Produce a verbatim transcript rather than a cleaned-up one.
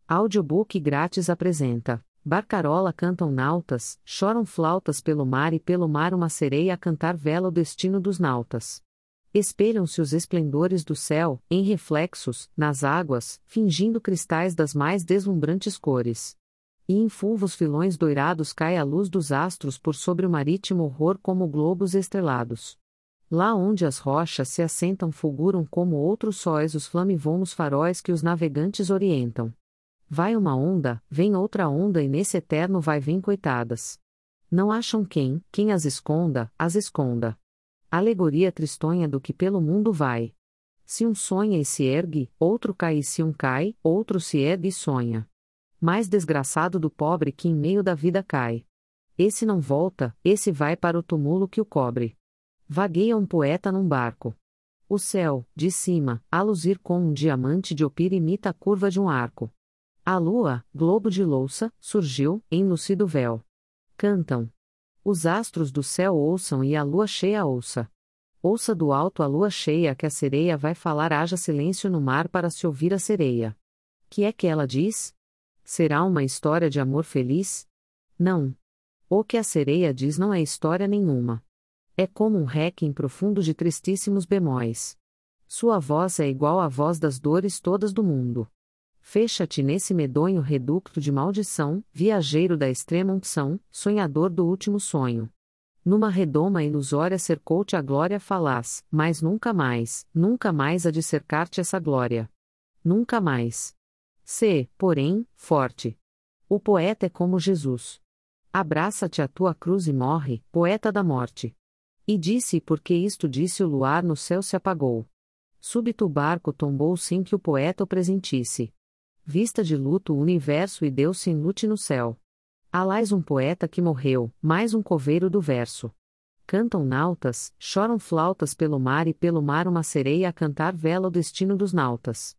Audiobook grátis apresenta: Barcarola cantam nautas, choram flautas pelo mar e pelo mar uma sereia a cantar vela o destino dos nautas. Espelham-se os esplendores do céu, em reflexos, nas águas, fingindo cristais das mais deslumbrantes cores. E em fulvos filões doirados cai a luz dos astros por sobre o marítimo horror como globos estrelados. Lá onde as rochas se assentam fulguram como outros sóis os flamivomos faróis que os navegantes orientam. Vai uma onda, vem outra onda e nesse eterno vai-vem coitadas. Não acham quem, quem as esconda, as esconda. Alegoria tristonha do que pelo mundo vai. Se um sonha e se ergue, outro cai e se um cai, outro se ergue e sonha. Mais desgraçado do pobre que em meio da vida cai. Esse não volta, esse vai para o túmulo que o cobre. Vagueia um poeta num barco. O céu, de cima, a luzir como um diamante de opir imita a curva de um arco. A lua, globo de louça, surgiu, em lucido véu. Cantam. Os astros do céu ouçam e a lua cheia ouça. Ouça do alto a lua cheia que a sereia vai falar, haja silêncio no mar para se ouvir a sereia. Que é que ela diz? Será uma história de amor feliz? Não. O que a sereia diz não é história nenhuma. É como um requiem profundo de tristíssimos bemóis. Sua voz é igual à voz das dores todas do mundo. Fecha-te nesse medonho reducto de maldição, viajeiro da extrema unção, sonhador do último sonho. Numa redoma ilusória cercou-te a glória falaz, mas nunca mais, nunca mais há de cercar-te essa glória. Nunca mais. Sê, porém, forte. O poeta é como Jesus. Abraça-te a tua cruz e morre, poeta da morte. E disse porque isto disse o luar no céu se apagou. Súbito o barco tombou sem que o poeta o presentisse. Vista de luto o universo e deu-se em lute no céu. Alais um poeta que morreu, mais um coveiro do verso. Cantam nautas, choram flautas pelo mar e pelo mar uma sereia a cantar vela o destino dos nautas.